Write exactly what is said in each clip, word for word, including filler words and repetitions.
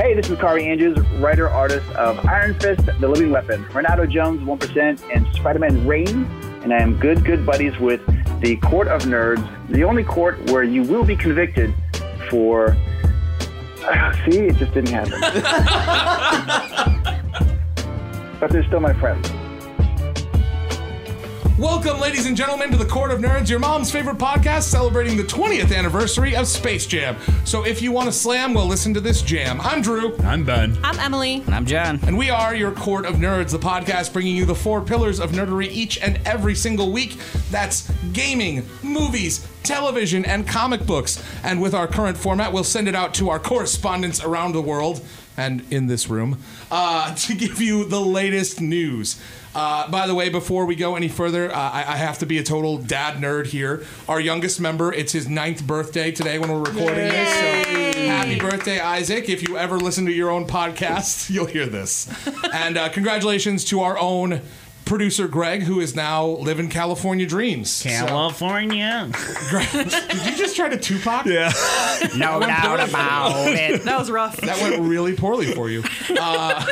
Hey, this is Kari Andrews, writer, artist of Iron Fist, The Living Weapon, Renato Jones, one percent, and Spider-Man Reign. And I am good, good buddies with the Court of Nerds, the only court where you will be convicted for... Uh, see, it just didn't happen. But they're still my friends. Welcome, ladies and gentlemen, to the Court of Nerds, your mom's favorite podcast celebrating the twentieth anniversary of Space Jam. So if you want to slam, well, listen to this jam. I'm Drew. I'm Ben. I'm Emily. And I'm John. And we are your Court of Nerds, the podcast bringing you the four pillars of nerdery each and every single week. That's gaming, movies, television, and comic books. And with our current format, we'll send it out to our correspondents around the world and in this room uh, to give you the latest news. Uh, by the way, before we go any further, uh, I, I have to be a total dad nerd here. Our youngest member, it's his ninth birthday today when we're recording this. So happy birthday, Isaac. If you ever listen to your own podcast, you'll hear this. And uh, congratulations to our own producer, Greg, who is now living California dreams. California. So, Greg, did you just try to Tupac? Yeah. No doubt about it. That was rough. That went really poorly for you. Uh,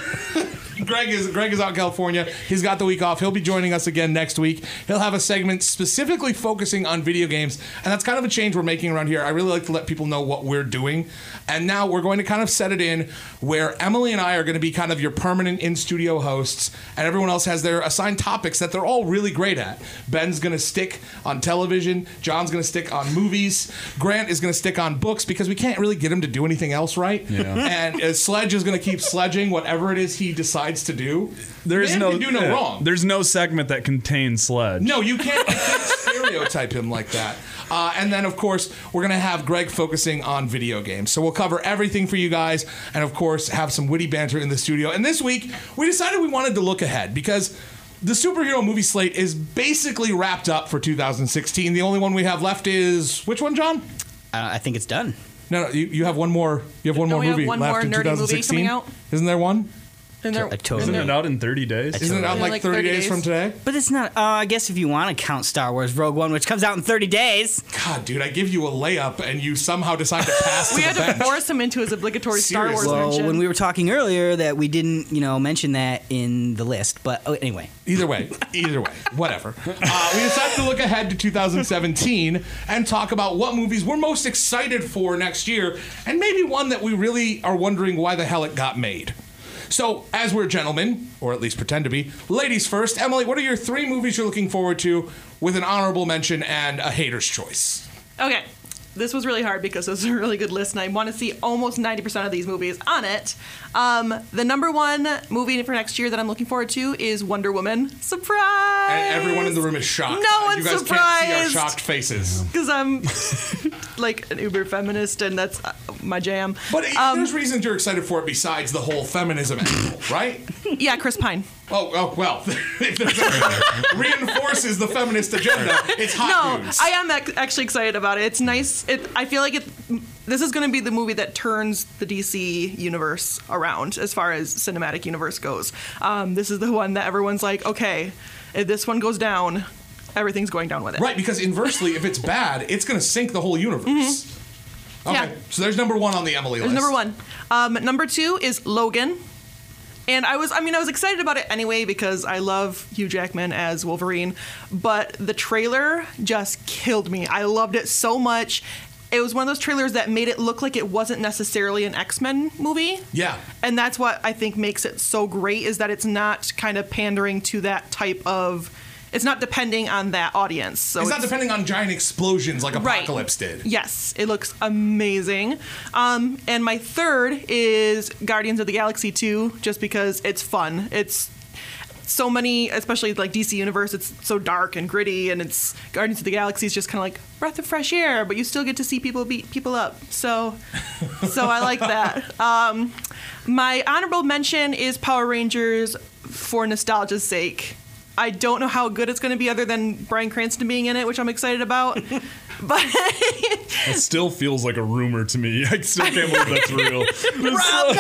Greg is Greg is out in California. He's got the week off. He'll be joining us again next week. He'll have a segment specifically focusing on video games, and that's kind of a change we're making around here. I really like to let people know what we're doing, and now we're going to kind of set it in where Emily and I are going to be kind of your permanent in-studio hosts, and everyone else has their assigned topics that they're all really great at. Ben's going to stick on television. John's going to stick on movies. Grant is going to stick on books because we can't really get him to do anything else right. Yeah. And uh, Sledge is going to keep sledging whatever it is he decides to do. There's Man no can do no yeah, wrong. There's no segment that contains Sledge. No, you can't, you can't stereotype him like that. Uh, and then, of course, we're going to have Greg focusing on video games. So we'll cover everything for you guys and, of course, have some witty banter in the studio. And this week, we decided we wanted to look ahead because the superhero movie slate is basically wrapped up for two thousand sixteen. The only one we have left is... Which one, John? Uh, I think it's done. No, no, you, you have one more You have one Don't more we have movie one left more in nerdy movie twenty sixteen. coming out? Isn't there one? And there, I totally- Isn't and it there- out in thirty days? Isn't it out in Yeah, like, like thirty, thirty days, days. from today? But it's not, uh, I guess if you want to count Star Wars Rogue One, which comes out in thirty days. God, dude, I give you a layup and you somehow decide to pass We to had the to bench. force him into his obligatory Star Wars Seriously. Well, mention. when we were talking earlier that we didn't, you know, mention that in the list. But oh, anyway. Either way, either way, whatever. Uh, we decided to look ahead to two thousand seventeen and talk about what movies we're most excited for next year, and maybe one that we really are wondering why the hell it got made. So, as we're gentlemen, or at least pretend to be, ladies first. Emily, what are your three movies you're looking forward to with an honorable mention and a hater's choice? Okay. This was really hard because it was a really good list, and I want to see almost ninety percent of these movies on it. Um, the number one movie for next year that I'm looking forward to is Wonder Woman. Surprise! And everyone in the room is shocked. No one's You guys surprised. can't see our shocked faces. Because I'm like an uber feminist, and that's uh, my jam. But Um, there's reasons you're excited for it besides the whole feminism angle, right? Yeah, Chris Pine. Oh, oh well, if there's a- reinforces the feminist agenda, it's hot No, news. I am ac- actually excited about it. It's nice. It, I feel like it. This is going to be the movie that turns the D C universe around as far as cinematic universe goes. Um, this is the one that everyone's like, okay, if this one goes down, everything's going down with it. Right, because inversely, if it's bad, it's going to sink the whole universe. Mm-hmm. Okay, Yeah. so there's number one on the Emily There's list. number one. Um, number two is Logan. And I was, I mean, I was excited about it anyway because I love Hugh Jackman as Wolverine, but the trailer just killed me. I loved it so much. It was one of those trailers that made it look like it wasn't necessarily an X-Men movie. Yeah. And that's what I think makes it so great is that it's not kind of pandering to that type of, it's not depending on that audience. So It's not depending on giant explosions like Right. Apocalypse did. Yes, it looks amazing. Um, and my third is Guardians of the Galaxy two, just because it's fun. It's so many, especially like D C Universe, it's so dark and gritty, and it's Guardians of the Galaxy is just kind of like breath of fresh air, but you still get to see people beat people up. So, so I like that. Um, my honorable mention is Power Rangers for nostalgia's sake. I don't know how good it's going to be other than Bryan Cranston being in it, which I'm excited about. But It still feels like a rumor to me. I still can't believe that's real. Rob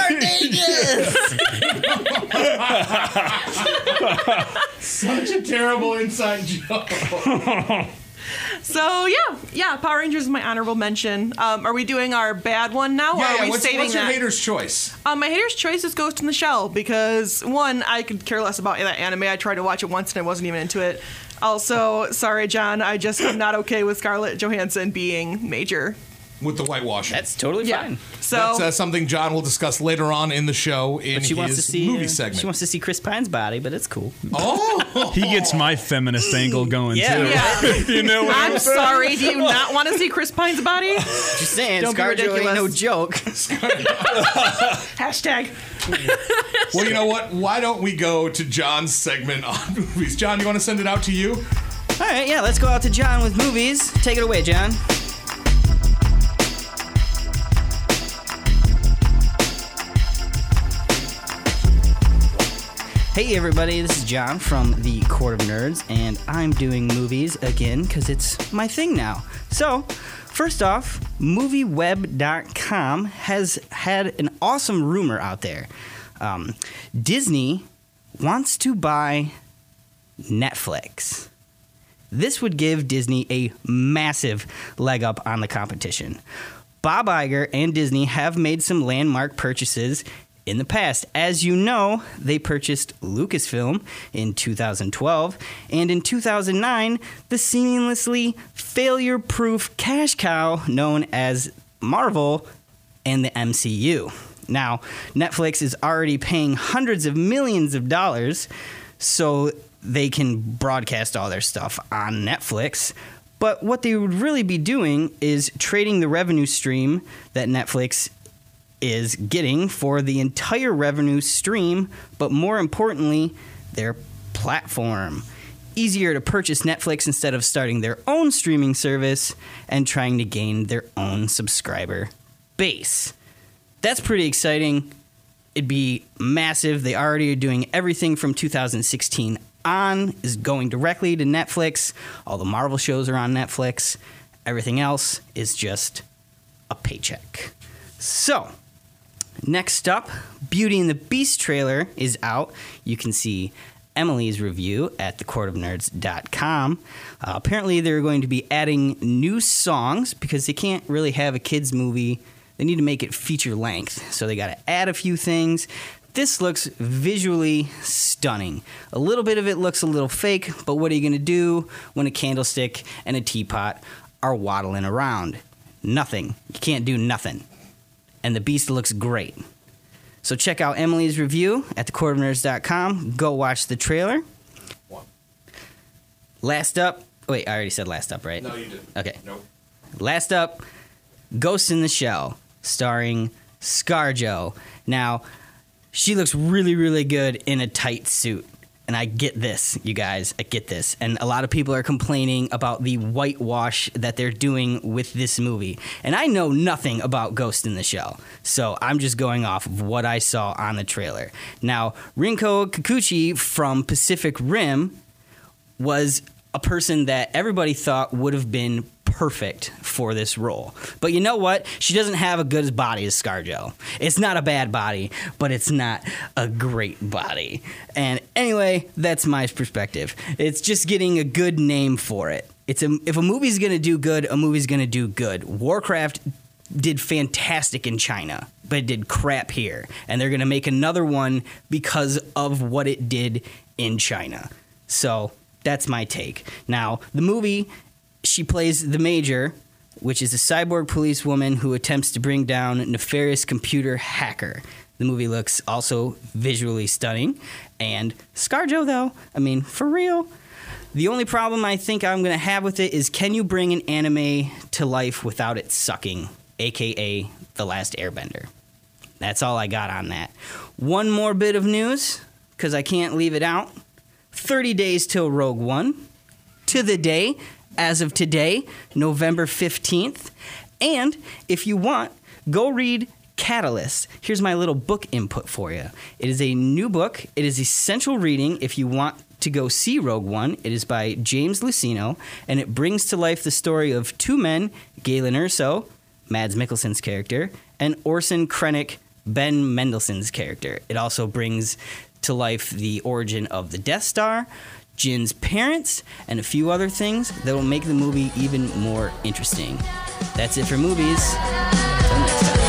Cardenas! Such a terrible inside joke. So yeah, yeah. Power Rangers is my honorable mention. Um, are we doing our bad one now? or Yeah, are yeah. we What's, saving what's your that? hater's choice? Um, my hater's choice is Ghost in the Shell because one, I could care less about that anime. I tried to watch it once and I wasn't even into it. Also, sorry, John, I just am not okay with Scarlett Johansson being Major. With the whitewashing. That's totally Yeah. fine. So That's uh, something John will discuss later on in the show in But she his wants to see movie uh, segment. She wants to see Chris Pine's body, but it's cool. Oh, He gets my feminist angle going Yeah. too. yeah. You know what I'm I'm saying? sorry. Do you not want to see Chris Pine's body? Just saying, Don't be ScarJo ain't ridiculous. no joke. Hashtag. well, you know what? Why don't we go to John's segment on movies? John, you want to send it out to you? All right, yeah, let's go out to John with movies. Take it away, John. Hey everybody, this is John from the Court of Nerds, and I'm doing movies again because it's my thing now. So, first off, movie web dot com has had an awesome rumor out there. Um, Disney wants to buy Netflix. This would give Disney a massive leg up on the competition. Bob Iger and Disney have made some landmark purchases in the past. As you know, they purchased Lucasfilm in two thousand twelve, and in two thousand nine, the seamlessly failure-proof cash cow known as Marvel and the M C U. Now, Netflix is already paying hundreds of millions of dollars so they can broadcast all their stuff on Netflix. But what they would really be doing is trading the revenue stream that Netflix is getting for the entire revenue stream, but more importantly, their platform. Easier to purchase Netflix instead of starting their own streaming service and trying to gain their own subscriber base. That's pretty exciting. It'd be massive. They already are doing everything from two thousand sixteen on, is going directly to Netflix. All the Marvel shows are on Netflix. Everything else is just a paycheck. So, next up, Beauty and the Beast trailer is out. You can see Emily's review at the court of nerds dot com. Uh, apparently, they're going to be adding new songs because they can't really have a kids' movie. They need to make it feature length, so they got to add a few things. This looks visually stunning. A little bit of it looks a little fake, but what are you going to do when a candlestick and a teapot are waddling around? Nothing. You can't do nothing. And the Beast looks great. So check out Emily's review at the court of nerds dot com. Go watch the trailer. One. Last up. Wait, I already said last up, right? No, you didn't. Okay. Nope. Last up, Ghost in the Shell, starring ScarJo. Now, she looks really, really good in a tight suit. And I get this, you guys. I get this. And a lot of people are complaining about the whitewash that they're doing with this movie. And I know nothing about Ghost in the Shell. So I'm just going off of what I saw on the trailer. Now, Rinko Kikuchi from Pacific Rim was a person that everybody thought would have been perfect for this role. But you know what? She doesn't have a good body as ScarJo. It's not a bad body, but it's not a great body. And anyway, that's my perspective. It's just getting a good name for it. It's a, if a movie's going to do good, a movie's going to do good. Warcraft did fantastic in China, but it did crap here. And they're going to make another one because of what it did in China. So that's my take. Now, the movie, she plays the Major, which is a cyborg policewoman who attempts to bring down a nefarious computer hacker. The movie looks also visually stunning. And ScarJo, though, I mean, for real, the only problem I think I'm going to have with it is, can you bring an anime to life without it sucking, a k a. The Last Airbender? That's all I got on that. One more bit of news, because I can't leave it out. thirty days till Rogue One. To the day, as of today, November fifteenth. And if you want, go read Catalyst. Here's my little book input for you. It is a new book. It is essential reading if you want to go see Rogue One. It is by James Luceno, and it brings to life the story of two men, Galen Erso, Mads Mikkelsen's character, and Orson Krennic, Ben Mendelsohn's character. It also brings to life the origin of the Death Star, Jin's parents, and a few other things that will make the movie even more interesting. That's it for movies. Until next time.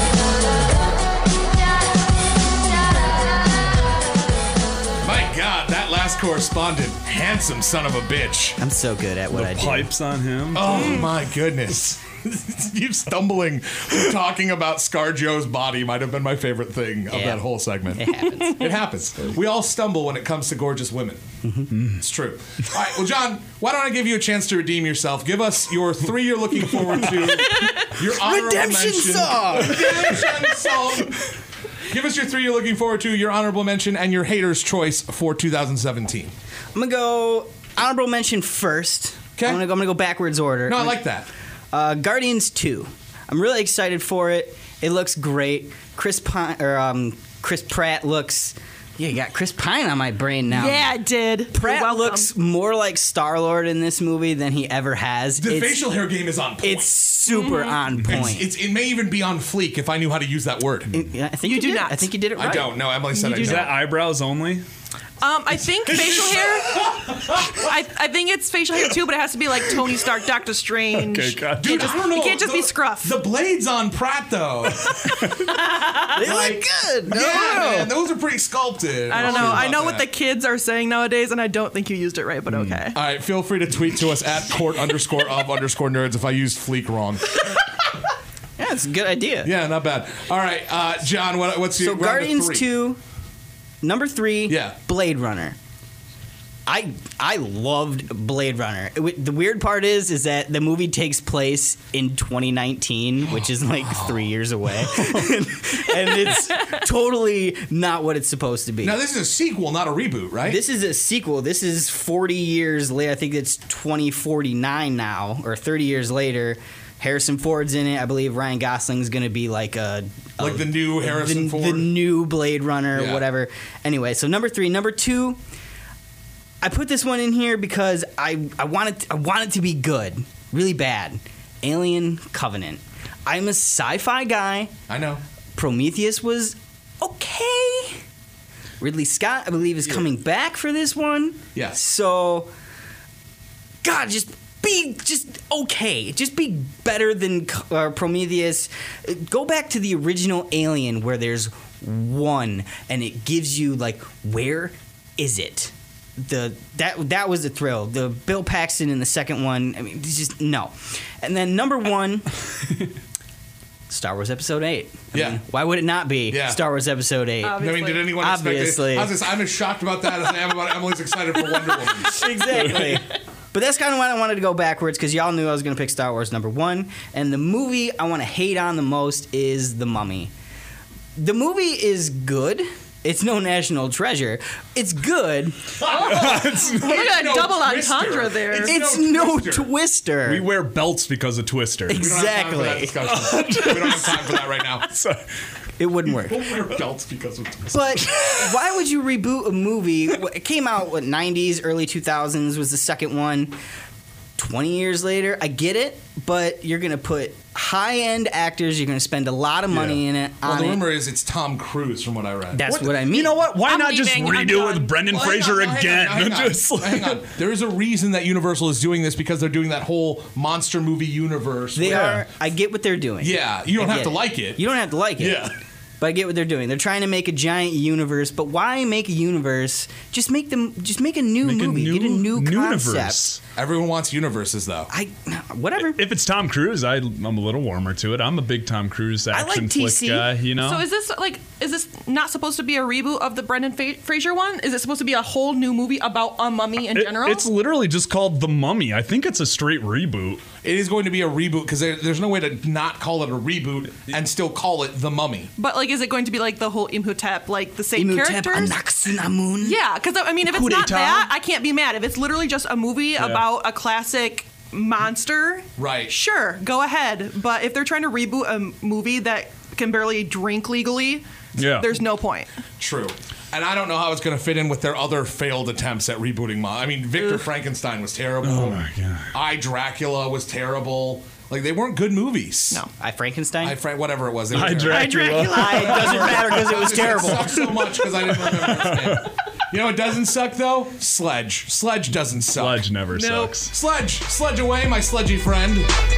My God, that last correspondent, handsome son of a bitch. I'm so good at what The I do. pipes on him. Oh my goodness. You stumbling, talking about ScarJo's body might have been my favorite thing of Yeah. that whole segment. It happens. It happens. We all stumble when it comes to gorgeous women. Mm-hmm. It's true. All right, well, John, why don't I give you a chance to redeem yourself? Give us your three you're looking forward to, your honorable Redemption mention. song! Redemption song! Give us your three you're looking forward to, your honorable mention, and your hater's choice for two thousand seventeen. I'm gonna go honorable mention first. 'Kay. I'm gonna go, I'm gonna go backwards order. No, I like that. Uh, Guardians two. I'm really excited for it. It looks great. Chris Pine or um, Chris Pratt looks. Yeah, you got Chris Pine on my brain now. Yeah, it did. Pratt You're welcome. looks more like Star-Lord in this movie than he ever has. The it's, facial hair game is on point. It's super on It's- point. it's- it may even be on fleek if I knew how to use that word. Yeah, I think You you, do did. not. I think you did it right. I don't. No, Emily said I Is don't. that eyebrows only? Um, I think facial hair. I, I think it's facial hair too, but it has to be like Tony Stark, Doctor Strange. Okay, God. Dude, just- I don't know. it can't just be The- scruff. The blades on Pratt, though. They look good. No, yeah, no. man, those are pretty sculpted. I don't I'll know. see I about know what the that. kids are saying nowadays, and I don't think you used it right, but okay. All right, feel free to tweet to us at court underscore of underscore nerds if I used fleek wrong. Yeah, it's a good idea. Yeah, not bad. All right, uh, John, what, what's your So round of Guardians three? two, number three, Yeah. Blade Runner. I I loved Blade Runner. It w- the weird part is is that the movie takes place in twenty nineteen, which is like three years away, and, and it's totally not what it's supposed to be. Now, this is a sequel, not a reboot, right? This is a sequel. This is forty years later. I think it's twenty forty-nine now, or thirty years later. Harrison Ford's in it. I believe Ryan Gosling's going to be like a, a Like the new Harrison the, Ford? the new Blade Runner, Yeah. whatever. Anyway, so number three, number two. I put this one in here because I I want it I want it to be good, really bad. Alien Covenant. I'm a sci-fi guy. I know. Prometheus was okay. Ridley Scott, I believe, is coming back for this one. Yes. So, God, just be just okay. Just be better than uh, Prometheus. Go back to the original Alien where there's one, and it gives you like, where is it? The that that was a thrill. The Bill Paxton in the second one. I mean, it's just no. And then number one. Star Wars Episode eight. I Yeah. mean, why would it not be Yeah. Star Wars Episode eight? I mean, did anyone Obviously. expect it? I was just, I'm as shocked about that as I am about Emily's excited for Wonder Woman. Exactly. But that's kind of why I wanted to go backwards, because y'all knew I was going to pick Star Wars number one. And the movie I want to hate on the most is The Mummy. The movie is good. It's no national treasure. It's good. Look at that no double twister. entendre there. It's It's no no Twister. Twister. We wear belts because of Twister. We don't have time for that Exactly. discussion. We don't have time for that right now. So- It wouldn't work. Don't wear belts because of Twister. But why would you reboot a movie? It came out, what, nineties, early two thousands was the second one. twenty years later, I get it, but you're going to put high-end actors, you're going to spend a lot of money Yeah. in it. Well, on the it. rumor is it's Tom Cruise, from what I read. That's what, I mean. You know what? Why I'm not just leaving. I'm redo it done. with Brendan Well, hang Fraser on, no, hang again? on, hang on, Just like- hang on. There is a reason that Universal is doing this, because they're doing that whole monster movie universe. They where- are. I get what they're doing. Yeah, you don't I have get to like it. You don't have to like it. Yeah. But I get what they're doing. They're trying to make a giant universe, but why make a universe? Just make them. Just make a new Make a movie. Get a new concept. universe. Everyone wants universes, though. I whatever. If it's Tom Cruise, I, I'm a little warmer to it. I'm a big Tom Cruise like action T flick C. guy. You know. So is this like is this not supposed to be a reboot of the Brendan Fa- Fraser one? Is it supposed to be a whole new movie about a mummy in It- general? it's literally just called The Mummy. I think it's a straight reboot. It is going to be a reboot, because there, there's no way to not call it a reboot and still call it The Mummy. but like, is it going to be like the whole Imhotep, like the same Imhotep characters? Anaxunamun. Yeah, because I mean, if it's Coup not d'etat? that, I can't be mad. If it's literally just a movie about a classic monster, Right. Sure, go ahead. But if they're trying to reboot a movie that can barely drink legally, Yeah. there's no point. True. And I don't know how it's going to fit in with their other failed attempts at rebooting Mom. I mean, Victor Frankenstein was terrible. Oh my God. I, Dracula was terrible. Like, they weren't good movies. No. I Frankenstein. I, Fra- whatever it was. They were I terrible. Dracula. I, it doesn't matter because it was It terrible. sucked so much because I didn't remember its name. You know what doesn't suck, though? Sledge. Sledge doesn't suck. Sledge never Nope. sucks. Sledge. Sledge away, my sledgy friend.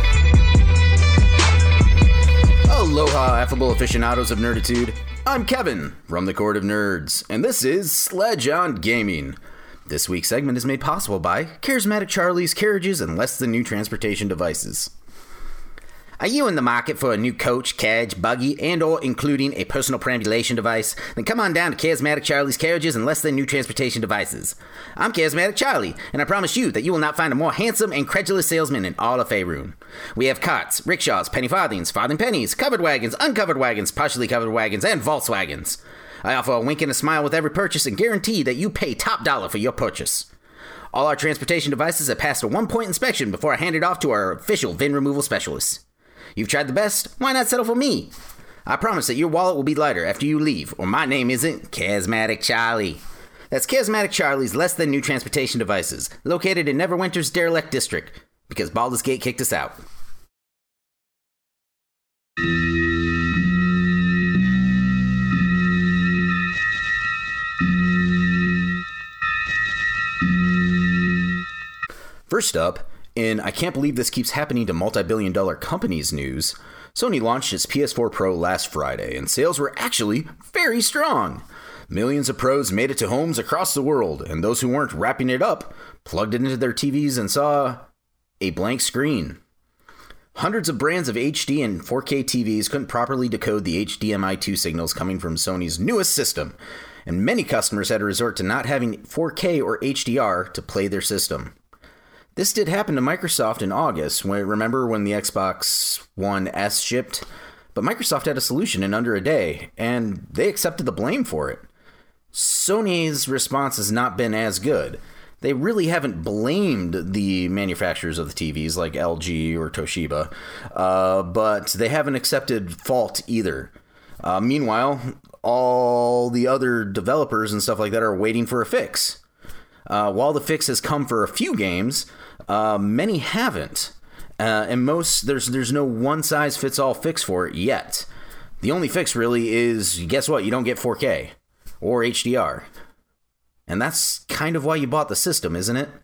Aloha, affable aficionados of nerditude. I'm Kevin from the Court of Nerds, and this is Sledge on Gaming. This week's segment is made possible by Charismatic Charlie's Carriages and Less Than New Transportation Devices. Are you in the market for a new coach, carriage, buggy, and or including a personal perambulation device? Then come on down to Charismatic Charlie's Carriages and Less Than New Transportation Devices. I'm Charismatic Charlie, and I promise you that you will not find a more handsome and credulous salesman in all of Faerun. We have carts, rickshaws, penny farthings, farthing pennies, covered wagons, uncovered wagons, partially covered wagons, and Volkswagens. I offer a wink and a smile with every purchase and guarantee that you pay top dollar for your purchase. All our transportation devices have passed a one-point inspection before I hand it off to our official V I N removal specialists. You've tried the best, why not settle for me? I promise that your wallet will be lighter after you leave, or my name isn't Charismatic Charlie. That's Charismatic Charlie's Less Than New Transportation Devices, located in Neverwinter's Derelict District, because Baldur's Gate kicked us out. First up, in I can't believe this keeps happening to multi-billion dollar companies news, Sony launched its P S four Pro last Friday, and sales were actually very strong. Millions of pros made it to homes across the world, and those who weren't wrapping it up plugged it into their T Vs and saw a blank screen. Hundreds of brands of H D and four K T Vs couldn't properly decode the H D M I two signals coming from Sony's newest system, and many customers had to resort to not having four K or H D R to play their system. This did happen to Microsoft in August, when, remember when the Xbox One S shipped? But Microsoft had a solution in under a day, and they accepted the blame for it. Sony's response has not been as good. They really haven't blamed the manufacturers of the T Vs like L G or Toshiba, uh, but they haven't accepted fault either. Uh, meanwhile, all the other developers and stuff like that are waiting for a fix. Uh, while the fix has come for a few games, uh, many haven't. Uh, and most, there's there's no one-size-fits-all fix for it yet. The only fix really is, guess what, you don't get four K or H D R. And that's kind of why you bought the system, isn't it?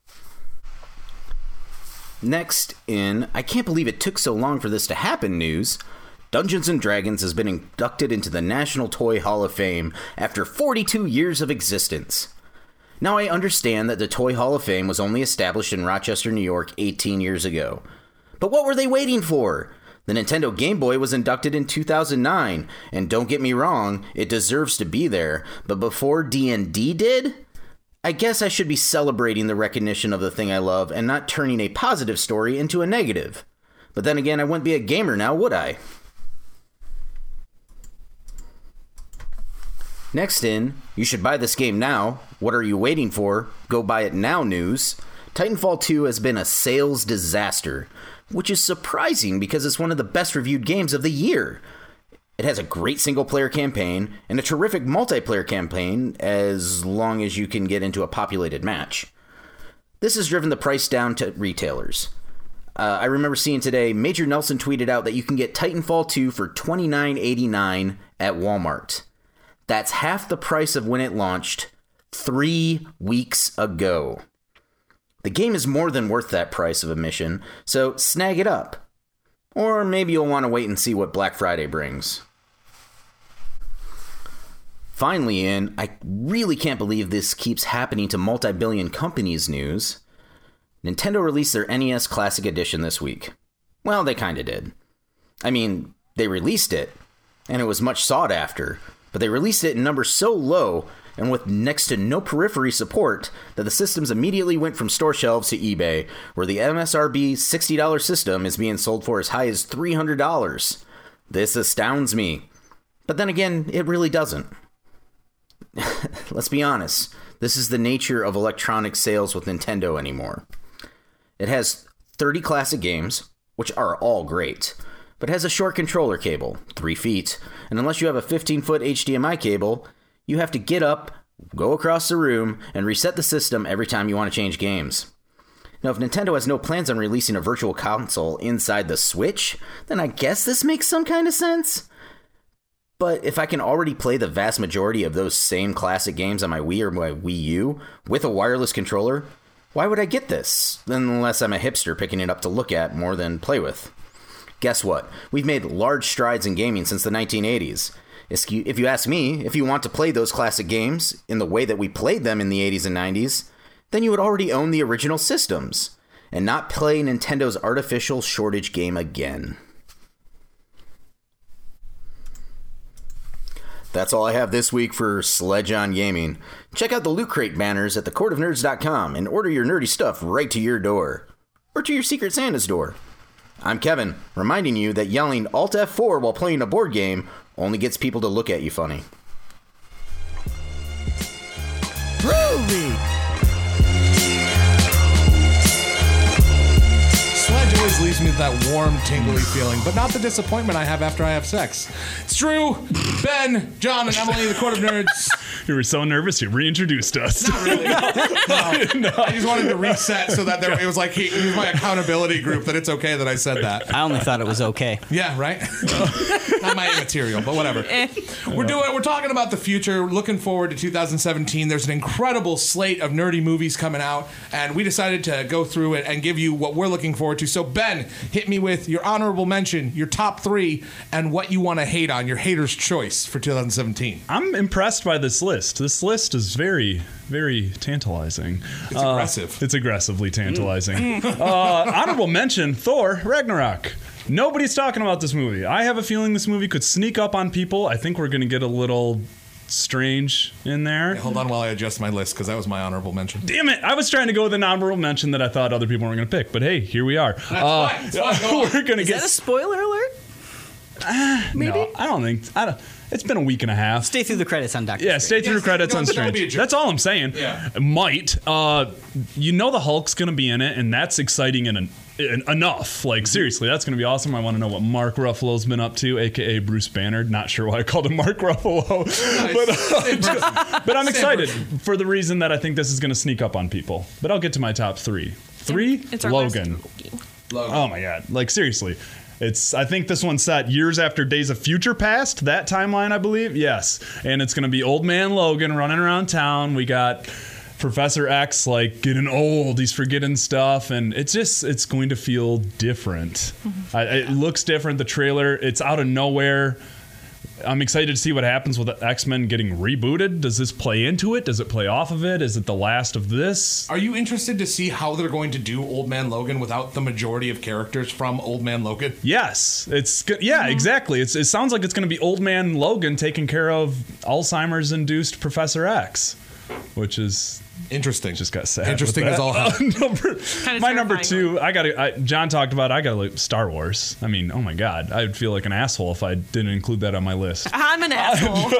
Next in, I can't believe it took so long for this to happen news, Dungeons and Dragons has been inducted into the National Toy Hall of Fame after forty-two years of existence. Now, I understand that the Toy Hall of Fame was only established in Rochester, New York eighteen years ago. But what were they waiting for? The Nintendo Game Boy was inducted in two thousand nine, and don't get me wrong, it deserves to be there, but before D and D did? I guess I should be celebrating the recognition of the thing I love and not turning a positive story into a negative. But then again, I wouldn't be a gamer now, would I? Next in, you should buy this game now. What are you waiting for? Go buy it now news. Titanfall two has been a sales disaster, which is surprising because it's one of the best reviewed games of the year. It has a great single-player campaign and a terrific multiplayer campaign as long as you can get into a populated match. This has driven the price down to retailers. Uh, I remember seeing today, Major Nelson tweeted out that you can get Titanfall two for twenty-nine eighty-nine at Walmart. That's half the price of when it launched three weeks ago. The game is more than worth that price of admission, so snag it up. Or maybe you'll want to wait and see what Black Friday brings. Finally in, I really can't believe this keeps happening to multi-billion companies news. Nintendo released their N E S Classic Edition this week. Well, they kinda did. I mean, they released it, and it was much sought after, but they released it in numbers so low and with next to no periphery support that the systems immediately went from store shelves to eBay, where the M S R P sixty dollars system is being sold for as high as three hundred dollars. This astounds me. But then again, it really doesn't. Let's be honest. This is the nature of electronic sales with Nintendo anymore. It has thirty classic games, which are all great, but has a short controller cable, three feet, and unless you have a fifteen-foot H D M I cable, you have to get up, go across the room, and reset the system every time you want to change games. Now, if Nintendo has no plans on releasing a virtual console inside the Switch, then I guess this makes some kind of sense. But if I can already play the vast majority of those same classic games on my Wii or my Wii U with a wireless controller, why would I get this? Unless I'm a hipster picking it up to look at more than play with. Guess what? We've made large strides in gaming since the nineteen eighties. If you ask me, if you want to play those classic games in the way that we played them in the eighties and nineties, then you would already own the original systems and not play Nintendo's artificial shortage game again. That's all I have this week for Sledge on Gaming. Check out the Loot Crate banners at the court of nerds dot com and order your nerdy stuff right to your door. Or to your Secret Santa's door. I'm Kevin, reminding you that yelling Alt F four while playing a board game only gets people to look at you funny. Groovy! Sledge always leaves me with that warm, tingly feeling, but not the disappointment I have after I have sex. It's Drew, Ben, John, and Emily, the Court of Nerds. You were so nervous, you reintroduced us. Not really. No. No. I just wanted to reset so that there, it was like he, he was my accountability group that it's okay that I said that. I only thought it was okay. Yeah, right? Not my immaterial, but whatever. We're doing. We're talking about the future. We're looking forward to two thousand seventeen. There's an incredible slate of nerdy movies coming out, and we decided to go through it and give you what we're looking forward to. So, Ben, hit me with your honorable mention, your top three, and what you want to hate on, your hater's choice for two thousand seventeen. I'm impressed by this list. This list is very, very tantalizing. It's uh, aggressive. It's aggressively tantalizing. uh, honorable mention, Thor Ragnarok. Nobody's talking about this movie. I have a feeling this movie could sneak up on people. I think we're going to get a little strange in there. Hey, hold on while I adjust my list, because that was my honorable mention. Damn it! I was trying to go with an honorable mention that I thought other people weren't going to pick, but hey, here we are. That's uh, fine. That's fine. Go we're going to Is get that a spoiler alert? Uh, Maybe. No, I don't think. I don't. It's been a week and a half. Stay through the credits on Doctor Yeah, Strange. stay through Yes, the credits no, on but don't be a Strange. jerk. That's all I'm saying. Yeah. It might. Uh, you know the Hulk's going to be in it, and that's exciting and, and enough. Like, seriously, that's going to be awesome. I want to know what Mark Ruffalo's been up to, a k a. Bruce Banner. Not sure why I called him Mark Ruffalo. but, uh, but I'm excited for the reason that I think this is going to sneak up on people. But I'll get to my top three. Three, It's our Logan. last- Logan. Oh, my God. Like, seriously. It's. I think this one's set years after Days of Future Past, that timeline, I believe. Yes. And it's going to be Old Man Logan running around town. We got Professor X, like, getting old. He's forgetting stuff. And it's just, it's going to feel different. Mm-hmm. I, it looks different. The trailer, it's out of nowhere. I'm excited to see what happens with the X-Men getting rebooted. Does this play into it? Does it play off of it? Is it the last of this? Are you interested to see how they're going to do Old Man Logan without the majority of characters from Old Man Logan? Yes, it's go- yeah, exactly. It's, it sounds like it's going to be Old Man Logan taking care of Alzheimer's-induced Professor X, which is Interesting. just got sad. Interesting with as that. all hell. Uh, number, Kinda my number terrifying. two, I got to. John talked about. I got to like Star Wars. I mean, oh my God, I'd feel like an asshole if I didn't include that on my list. I'm an asshole.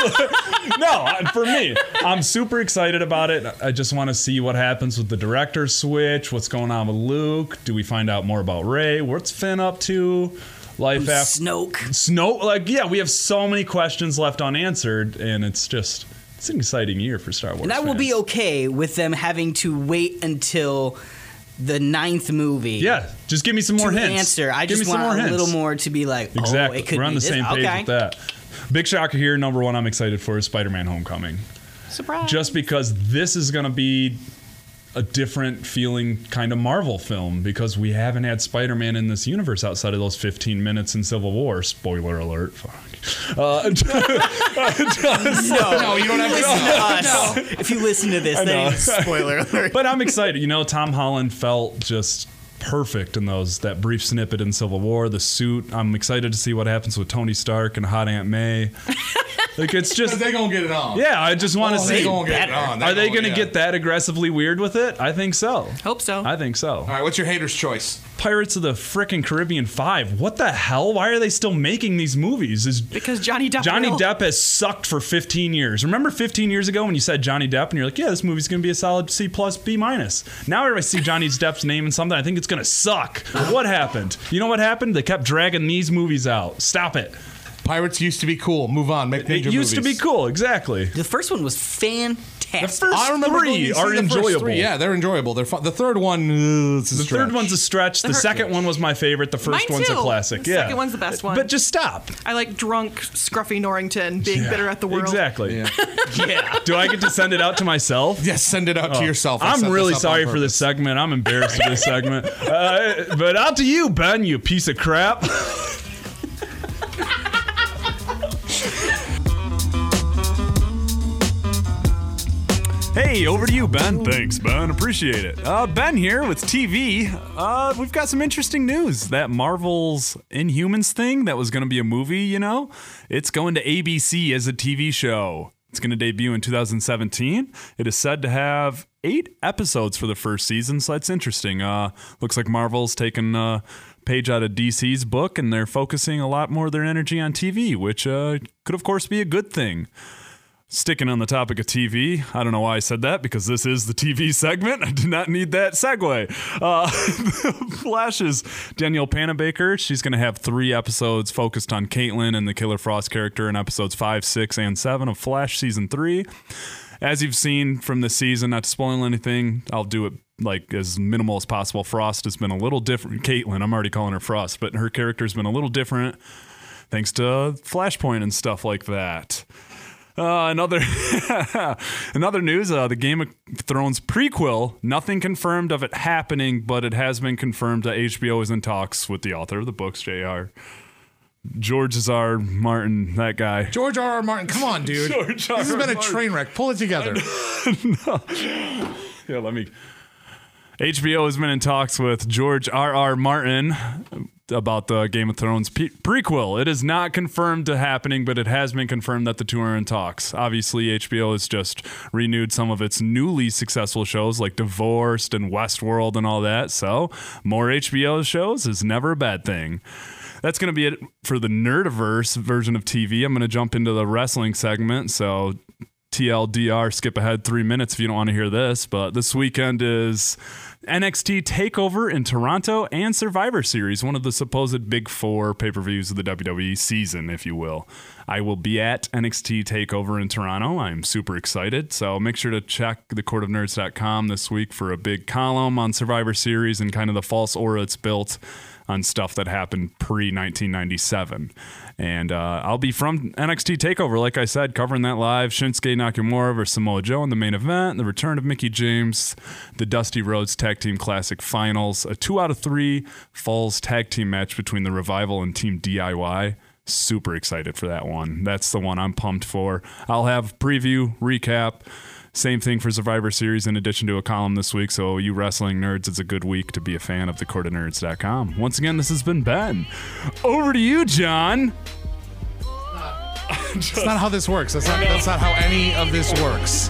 No, I- for me, I'm super excited about it. I just want to see what happens with the director switch. What's going on with Luke? Do we find out more about Rey? What's Finn up to? Life after Snoke. Snow. Like, yeah, we have so many questions left unanswered, and it's just it's an exciting year for Star Wars. And I will fans. be okay with them having to wait until the ninth movie. Yeah, just give me some more to hints. answer. I give just me some want more a hints. little more to be like, Exactly. oh, it could We're on be the this. same page okay. with that. Big shocker here. Number one, I'm excited for is Spider-Man: Homecoming. Surprise. Just because this is going to be a different feeling kind of Marvel film, because we haven't had Spider-Man in this universe outside of those fifteen minutes in Civil War. Spoiler alert. Fuck. Uh, No, you don't have to. Listen to us. No. If you listen to this, I know. then spoiler alert. But I'm excited. You know, Tom Holland felt just perfect in those that brief snippet in Civil War. The suit. I'm excited to see what happens with Tony Stark and Hot Aunt May. Like, it's just. They're going to get it on. Yeah, I just want to Oh, see. they gonna get it on. They're Are they gonna- going to yeah. get that aggressively weird with it? I think so. Hope so. I think so. All right, what's your hater's choice? Pirates of the frickin' Caribbean five. What the hell? Why are they still making these movies? Is because Johnny Depp. Johnny will. Depp has sucked for fifteen years. Remember fifteen years ago when you said Johnny Depp and you're like, yeah, this movie's going to be a solid C plus, B minus. Now if I see Johnny Depp's name in something, I think it's going to suck. What happened? You know what happened? They kept dragging these movies out. Stop it. Pirates used to be cool. Move on. Make It ninja used movies. to be cool, exactly. The first one was fantastic. The first I remember going three to see are the first enjoyable. three. Yeah, they're enjoyable. They're fun. The third one, uh, it's a The stretch. third one's a stretch. The, The second one was my favorite. The first Mine one's a too. classic. The yeah, second one's the best one. But just stop. I like drunk, scruffy Norrington being bitter at the world. Exactly. Yeah. Yeah. Do I get to send it out to myself? Yes, send it out to yourself. I set I'm this really up on sorry for this purpose. segment. I'm embarrassed for this segment. Uh, but out to you, Ben, you piece of crap. Hey, over to you, Ben. Thanks, Ben. Appreciate it. Uh, Ben here with T V. Uh, we've got some interesting news. That Marvel's Inhumans thing that was going to be a movie, you know, it's going to A B C as a T V show. It's going to debut in two thousand seventeen. It is said to have eight episodes for the first season, so that's interesting. Uh, looks like Marvel's taken a page out of D C's book, and they're focusing a lot more of their energy on T V, which uh, could, of course, be a good thing. Sticking on the topic of T V, I don't know why I said that, because this is the T V segment. I did not need that segue. Uh, Flash's Danielle Panabaker, she's going to have three episodes focused on Caitlin and the Killer Frost character in episodes five, six, and seven of Flash Season three. As you've seen from this season, not to spoil anything, I'll do it like as minimal as possible. Frost has been a little different. Caitlin, I'm already calling her Frost, but her character's been a little different thanks to Flashpoint and stuff like that. Uh, another another news, uh, the Game of Thrones prequel, nothing confirmed of it happening, but it has been confirmed that H B O is in talks with the author of the books, J R George R. R. Martin, that guy. George R. R. Martin, come on, dude. George R. R. This has been a Martin. train wreck. Pull it together. Yeah, let me. H B O has been in talks with George R. R. Martin about the Game of Thrones pe- prequel. It is not confirmed to happening, but it has been confirmed that the two are in talks. Obviously, H B O has just renewed some of its newly successful shows like Divorced and Westworld and all that, so more H B O shows is never a bad thing. That's going to be it for the Nerdiverse version of T V. I'm going to jump into the wrestling segment, so T L D R, skip ahead three minutes if you don't want to hear this, but this weekend is N X T TakeOver in Toronto and Survivor Series, one of the supposed big four pay-per-views of the W W E season, if you will. I will be at N X T TakeOver in Toronto. I'm super excited, so make sure to check the court of nerds dot com this week for a big column on Survivor Series and kind of the false aura it's built on stuff that happened pre nineteen ninety-seven. And uh, I'll be from N X T TakeOver, like I said, covering that live. Shinsuke Nakamura versus Samoa Joe in the main event, the return of Mickie James, the Dusty Rhodes Tag Team Classic Finals, a two out of three Falls Tag Team match between the Revival and Team D I Y. Super excited for that one. That's the one I'm pumped for. I'll have preview, recap. Same thing for Survivor Series in addition to a column this week, so you wrestling nerds, it's a good week to be a fan of the court of nerds dot com. Once again, this has been Ben. Over to you, John. That's not how this works. That's not, that's not how any of this works.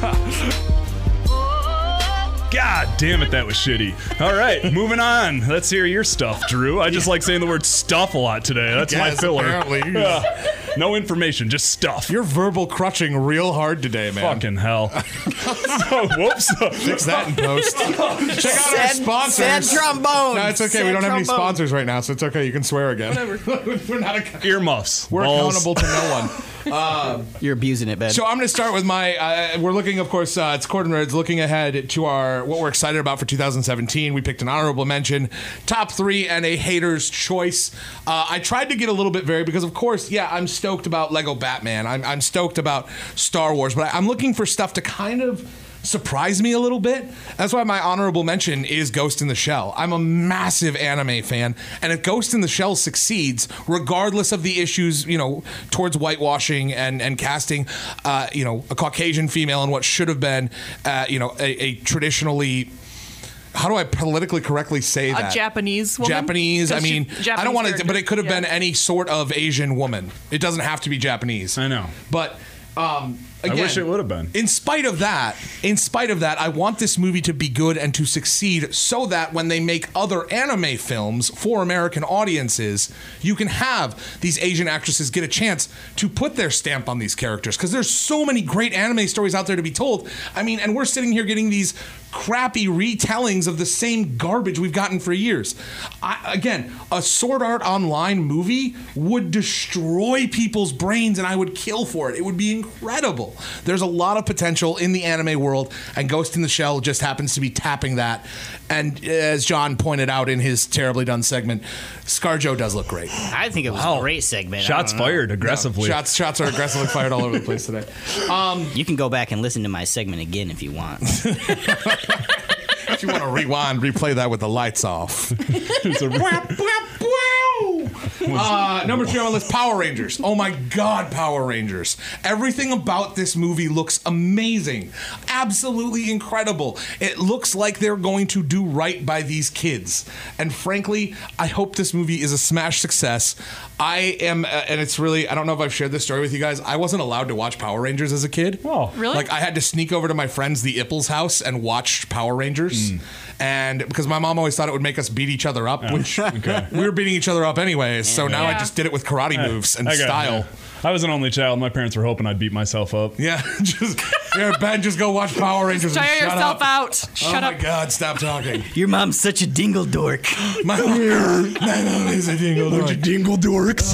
God damn it, that was shitty. All right, moving on. Let's hear your stuff, Drew. I just like saying the word stuff a lot today. That's my Yes, filler. apparently. Yeah. No information, just stuff. You're verbal crutching real hard today, man. Fucking hell. So, whoops. Fix that in post. Check out our Sad- sponsors. sad trombones. No, it's okay. Sad we don't have any trombones. sponsors right now, so it's okay. You can swear again. We're not. Ac- Earmuffs. we're Balls. accountable to no one. You're abusing it, Ben. So I'm going to start with my. Uh, we're looking, of course, uh, it's Court of Nerds looking ahead to our what we're excited about for two thousand seventeen. We picked an honorable mention, top three, and a hater's choice. Uh, I tried to get a little bit varied because, of course, yeah, I'm stoked about Lego Batman. I'm, I'm stoked about Star Wars, but I'm looking for stuff to kind of surprise me a little bit. That's why my honorable mention is Ghost in the Shell. I'm a massive anime fan, and if Ghost in the Shell succeeds, regardless of the issues, you know, towards whitewashing and and casting, uh, you know, a Caucasian female in what should have been, uh, you know, a, a traditionally. How do I politically correctly say that? A Japanese woman? Japanese. I Because mean, she- I don't want to, Japanese but it could have character, been any sort of Asian woman. It doesn't have to be Japanese. I know. But um, Again, I wish it would have been. In spite of that, in spite of that, I want this movie to be good and to succeed so that when they make other anime films for American audiences, you can have these Asian actresses get a chance to put their stamp on these characters. Because there's so many great anime stories out there to be told. I mean, and we're sitting here getting these crappy retellings of the same garbage we've gotten for years. I, again, a Sword Art Online movie would destroy people's brains and I would kill for it. It would be incredible. There's a lot of potential in the anime world, and Ghost in the Shell just happens to be tapping that. And as John pointed out in his terribly done segment, ScarJo does look great. I think it was a great segment. Shots fired aggressively. No, shots, shots are aggressively fired all over the place today. Um, You can go back and listen to my segment again if you want. if you want to rewind, replay that with the lights off. Uh, number three on the list, Power Rangers. Oh my God, Power Rangers. Everything about this movie looks amazing. Absolutely incredible. It looks like they're going to do right by these kids. And frankly, I hope this movie is a smash success. I am, uh, and it's really, I don't know if I've shared this story with you guys. I wasn't allowed to watch Power Rangers as a kid. Oh. Really? Like, I had to sneak over to my friends, the Ipples house, and watch Power Rangers. Mm. And because my mom always thought it would make us beat each other up, Oh, which okay. we were beating each other up anyways. So now I Yeah. just did it with karate moves and I got- style. yeah. I was an only child. My parents were hoping I'd beat myself up. Yeah, just yeah, Ben, just go watch Power Rangers. and Tire shut yourself up. out. Shut oh up. my God, stop talking. Your mom's such a dingle dork. My mom, my mom is a dingle dork. Dingle dorks.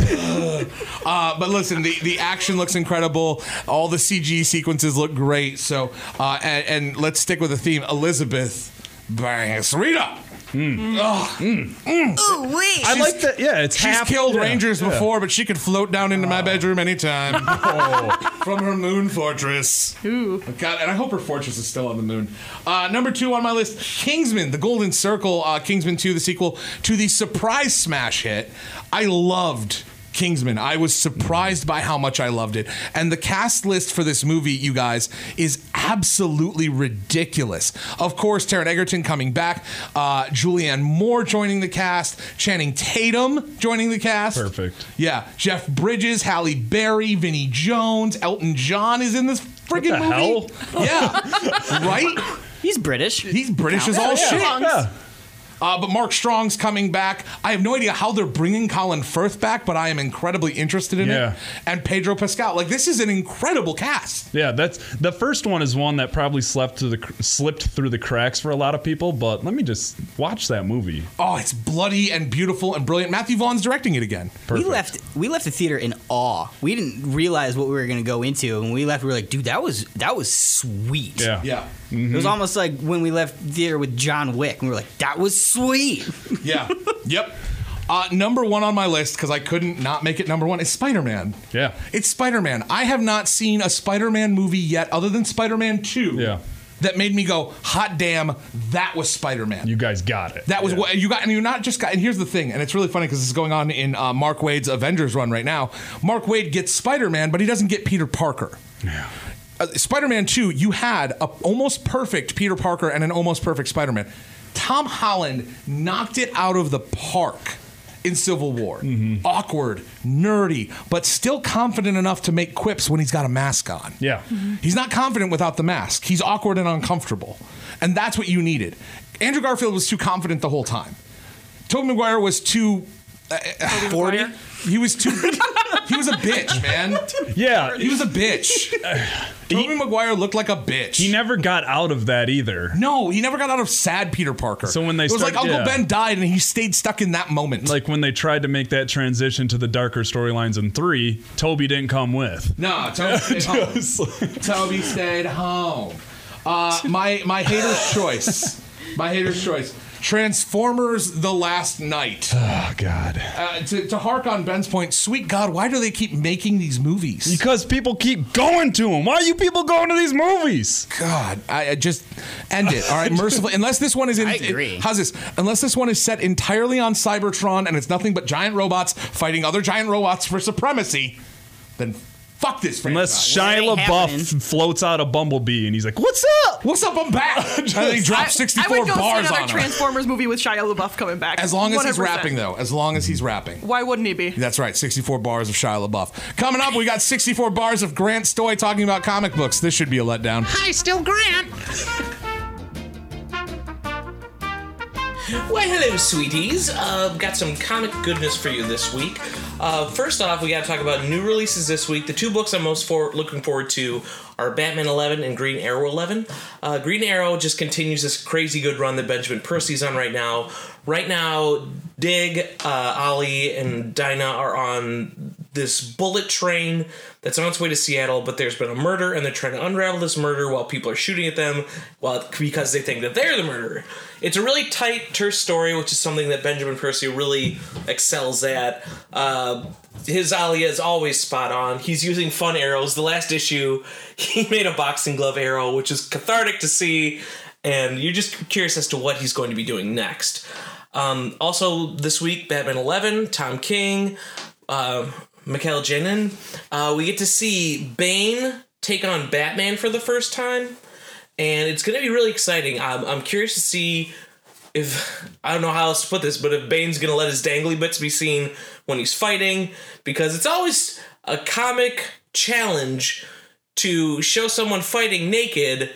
Uh, but listen, the, the action looks incredible. All the C G sequences look great. So, uh, and, and let's stick with the theme. Elizabeth Sarita. Mm. Oh, mm, mm. Ooh, wait. I like that. Yeah, it's She's half, killed yeah, Rangers yeah. before, but she could float down into my bedroom anytime. Oh, from her moon fortress. Ooh. God, and I hope her fortress is still on the moon. Uh, number two on my list, Kingsman, The Golden Circle, uh, Kingsman two, the sequel to the surprise smash hit. I loved Kingsman. I was surprised by how much I loved it. And the cast list for this movie, you guys, is absolutely ridiculous. Of course, Taron Egerton coming back, uh, Julianne Moore joining the cast, Channing Tatum joining the cast. Perfect. Yeah. Jeff Bridges, Halle Berry, Vinnie Jones, Elton John is in this friggin' What the movie. hell? Yeah. Right? He's British. He's British as all shit. Yeah. Uh, but Mark Strong's coming back. I have no idea how they're bringing Colin Firth back, but I am incredibly interested in Yeah. it. And Pedro Pascal. Like, this is an incredible cast. Yeah, that's the first one is one that probably slept through the slipped through the cracks for a lot of people. But let me just watch that movie. Oh, it's bloody and beautiful and brilliant. Matthew Vaughn's directing it again. Perfect. We left we left the theater in awe. We didn't realize what we were going to go into, and when we left, we were like, "Dude, that was that was sweet." Yeah. Yeah. It was almost like when we left theater with John Wick, and we were like, "That was sweet." Yeah. Yep. Uh, number one on my list, because I couldn't not make it number one, is Spider-Man. Yeah. It's Spider-Man. I have not seen a Spider-Man movie yet, other than Spider-Man two, Yeah. that made me go, hot damn, that was Spider-Man. You guys got it. That was Yeah. what you got, and you're not just got. And here's the thing, and it's really funny because this is going on in uh, Mark Waid's Avengers run right now. Mark Waid gets Spider-Man, but he doesn't get Peter Parker. Yeah. Uh, Spider-Man two, you had a almost perfect Peter Parker and an almost perfect Spider-Man. Tom Holland knocked it out of the park in Civil War. Mm-hmm. Awkward, nerdy, but still confident enough to make quips when he's got a mask on. Yeah. He's not confident without the mask. He's awkward and uncomfortable. And that's what you needed. Andrew Garfield was too confident the whole time. Tobey Maguire was too... Uh, forty? He was too... he was a bitch, man. Yeah. He was a bitch. Tobey Maguire looked like a bitch. He never got out of that either. No, he never got out of sad Peter Parker. So when they it was like started- Uncle yeah. Ben died and he stayed stuck in that moment. Like when they tried to make that transition to the darker storylines in three, Toby didn't come with. no, Toby stayed home. Toby stayed home. Uh, my my hater's choice. My hater's choice. Transformers: The Last Night. Oh God. Uh, to, to hark on Ben's point, sweet God, why do they keep making these movies? Because people keep going to them. Why are you people going to these movies? God, I, I just end it. All right, mercifully. Unless this one is in. I agree. It, how's this? Unless this one is set entirely on Cybertron and it's nothing but giant robots fighting other giant robots for supremacy, then Fuck this franchise. Unless Well, it Shia ain't LaBeouf happening. floats out a Bumblebee and he's like, "What's up?" What's up? I'm back. And he I, dropped I sixty-four would go see bars another on him. Transformers movie with Shia LaBeouf coming back. As long as he's one hundred percent. rapping, though. As long as he's rapping. Why wouldn't he be? That's right, sixty-four bars of Shia LaBeouf. Coming up, we got sixty-four bars of Grant Stoy talking about comic books. This should be a letdown. Hi, still Grant. Why, hello, sweeties. Uh, got some comic goodness for you this week. Uh, first off, we got to talk about new releases this week. The two books I'm most for- looking forward to are Batman eleven and Green Arrow eleven. Uh, Green Arrow just continues this crazy good run that Benjamin Percy's on right now. Right now, Dig, uh, Ollie, and Dinah are on this bullet train that's on its way to Seattle, but there's been a murder, and they're trying to unravel this murder while people are shooting at them well, because they think that they're the murderer. It's a really tight, terse story, which is something that Benjamin Percy really excels at. Uh, his Alia is always spot on. He's using fun arrows. The last issue, he made a boxing glove arrow, which is cathartic to see, and you're just curious as to what he's going to be doing next. Um, also, this week, Batman eleven, Tom King, uh, Michael Janin. Uh, we get to see Bane take on Batman for the first time, and it's going to be really exciting. I'm, I'm curious to see if, I don't know how else to put this, but if Bane's going to let his dangly bits be seen when he's fighting, because it's always a comic challenge to show someone fighting naked,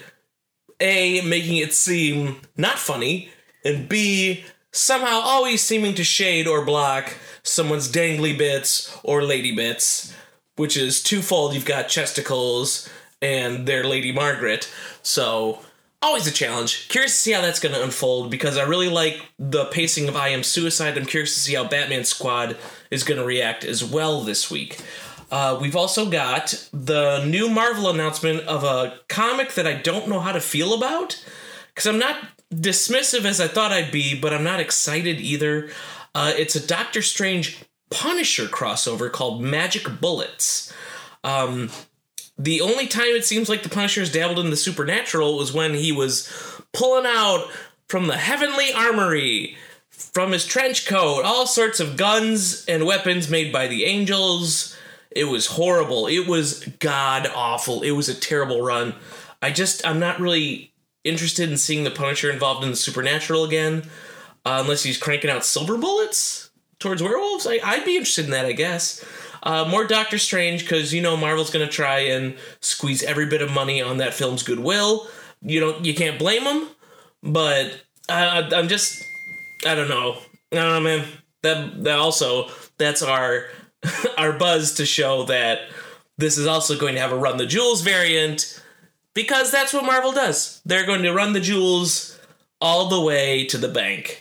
A, making it seem not funny, and B, somehow always seeming to shade or block someone's dangly bits or lady bits, which is twofold. You've got chesticles and their Lady Margaret, so always a challenge. Curious to see how that's going to unfold, because I really like the pacing of I Am Suicide. I'm curious to see how Batman Squad is going to react as well this week. Uh, we've also got the new Marvel announcement of a comic that I don't know how to feel about, because I'm not dismissive as I thought I'd be, but I'm not excited either. Uh, it's a Doctor Strange Punisher crossover called Magic Bullets. Um, the only time it seems like the Punisher's dabbled in the supernatural was when he was pulling out from the heavenly armory, from his trench coat, all sorts of guns and weapons made by the angels. It was horrible. It was god-awful. It was a terrible run. I just, I'm not really interested in seeing the Punisher involved in the supernatural again, uh, unless he's cranking out silver bullets towards werewolves. I, I'd be interested in that, I guess. Uh, more Doctor Strange, because, you know, Marvel's going to try and squeeze every bit of money on that film's goodwill. You don't, you can't blame them, but uh, I'm just, I don't know. I don't know, man. That, that also, that's our, our buzz to show that this is also going to have a Run the Jewels variant, because that's what Marvel does. They're going to run the jewels all the way to the bank.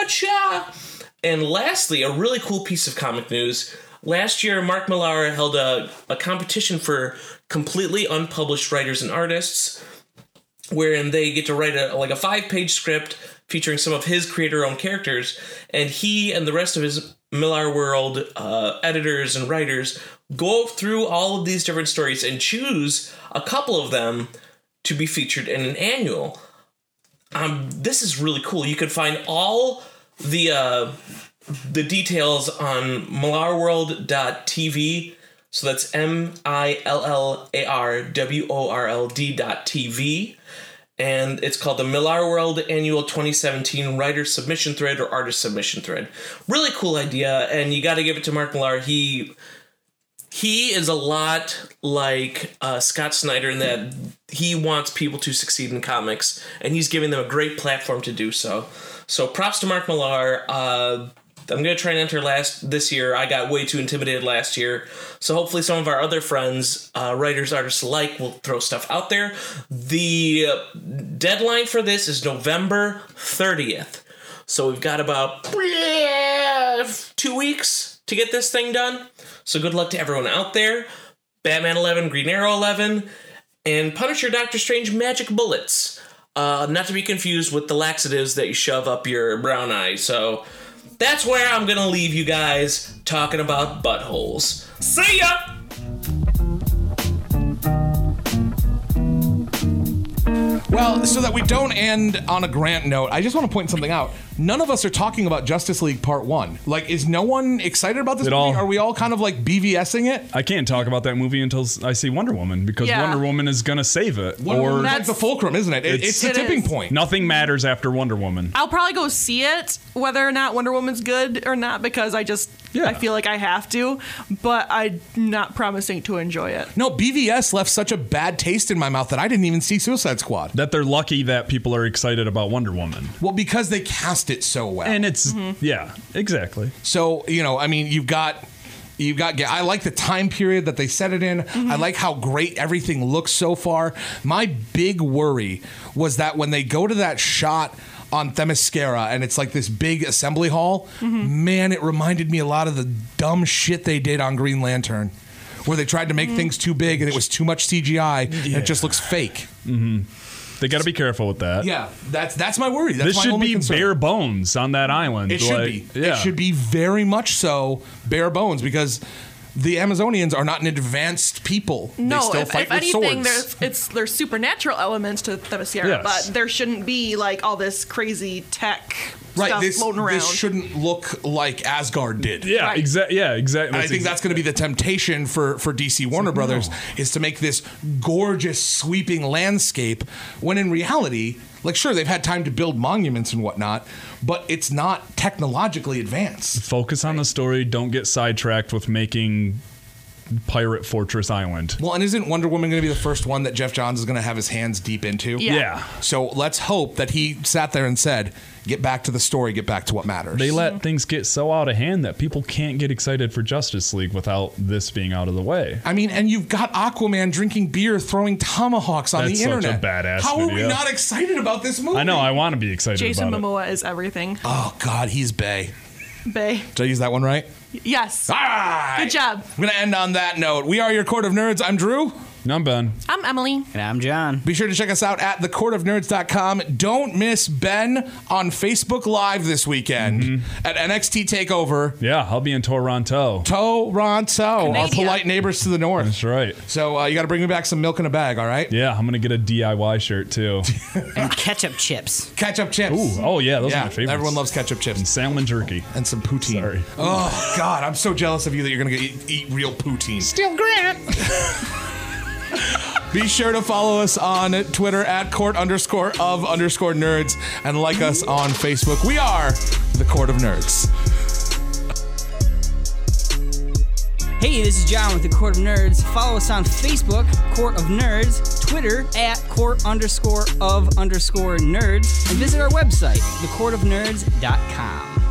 Whatcha? And lastly, a really cool piece of comic news. Last year, Mark Millar held a, a competition for completely unpublished writers and artists, wherein they get to write a, like a five-page script featuring some of his creator-owned characters, and he and the rest of his Millar World uh, editors and writers go through all of these different stories and choose a couple of them to be featured in an annual. Um, this is really cool. You can find all the uh, the details on millar world dot t v. So that's M I L L A R W O R L D dot T V. And it's called the Millar World Annual twenty seventeen Writer Submission Thread or Artist Submission Thread. Really cool idea, and you got to give it to Mark Millar. He he is a lot like uh, Scott Snyder in that he wants people to succeed in comics, and he's giving them a great platform to do so. So props to Mark Millar. Uh, I'm going to try and enter last this year. I got way too intimidated last year. So hopefully some of our other friends, uh, writers, artists alike, will throw stuff out there. The deadline for this is November thirtieth. So we've got about two weeks to get this thing done. So good luck to everyone out there. Batman eleven, Green Arrow eleven, and Punisher Doctor Strange Magic Bullets. Uh, not to be confused with the laxatives that you shove up your brown eye. So that's where I'm going to leave you guys talking about buttholes. See ya! Well, so that we don't end on a Grant note, I just want to point something out. None of us are talking about Justice League Part one. Like, is no one excited about this At movie? all. Are we all kind of like BVSing it? I can't talk about that movie until I see Wonder Woman because Yeah. Wonder Woman is going to save it. Wonder or Woman's like That's- the fulcrum, isn't it? It- It's- It's, the It tipping is. point. nothing matters after Wonder Woman. I'll probably go see it, whether or not Wonder Woman's good or not, because I just Yeah. I feel like I have to. But I'm not promising to enjoy it. No, B V S left such a bad taste in my mouth that I didn't even see Suicide Squad. That they're lucky that people are excited about Wonder Woman. Well, because they cast it so well. And it's, yeah, exactly. So, you know, I mean, you've got you've got I like the time period that they set it in. I like how great everything looks so far. My big worry was that when they go to that shot on Themyscira and it's like this big assembly hall, man, it reminded me a lot of the dumb shit they did on Green Lantern, where they tried to make things too big and it was too much C G I and it just looks fake. They got to be careful with that. Yeah, that's that's my worry. That's This my should only be concern. bare bones on that island. It should Like, be. Yeah. It should be very much so bare bones because the Amazonians are not an advanced people. they No, still if, fight if with anything, swords. there's it's there's supernatural elements to Themyscira, Yes. but there shouldn't be like all this crazy tech right. stuff This, floating around. this shouldn't look like Asgard did. Yeah, Right. exactly. Yeah, exactly. And I think that's going to be the temptation for, for D C Warner Brothers is to make this gorgeous sweeping landscape when in reality, like sure, they've had time to build monuments and whatnot, but it's not technologically advanced. Focus on the story. Don't get sidetracked with making Pirate Fortress Island. Well, and isn't Wonder Woman going to be the first one that Jeff Johns is going to have his hands deep into? Yeah. Yeah. So let's hope that he sat there and said, get back to the story, get back to what matters. They let things get so out of hand that people can't get excited for Justice League without this being out of the way. I mean, and you've got Aquaman drinking beer, throwing tomahawks on That's the such a internet. badass How are we video. not excited about this movie? I know. I want to be excited Jason about Momoa is everything. Oh, God, he's Bay. Bay. Did I use that one right? Yes. All right. Good job. I'm going to end on that note. We are your Court of Nerds. I'm Drew. it. No, I'm Ben. I'm Emily. And I'm John. Be sure to check us out at the court of nerds dot com. Don't miss Ben on Facebook Live this weekend Mm-hmm. at N X T TakeOver. Yeah, I'll be in Toronto. Toronto, our Canada. polite neighbors to the north. That's right. So uh, you got to bring me back some milk in a bag, all right? Yeah, I'm gonna get a D I Y shirt too. And ketchup chips. Ketchup chips. Ooh, oh yeah, those yeah, are my favorites. everyone loves ketchup chips. And salmon jerky. And some poutine. Sorry. Oh, God, I'm so jealous of you that you're going to eat, eat real poutine. Still Grant. Be sure to follow us on Twitter at court underscore of underscore nerds and like us on Facebook. We are the Court of Nerds. Hey, this is John with the Court of Nerds. Follow us on Facebook, Court of Nerds, Twitter at court underscore of underscore nerds, and visit our website, the court of nerds dot com.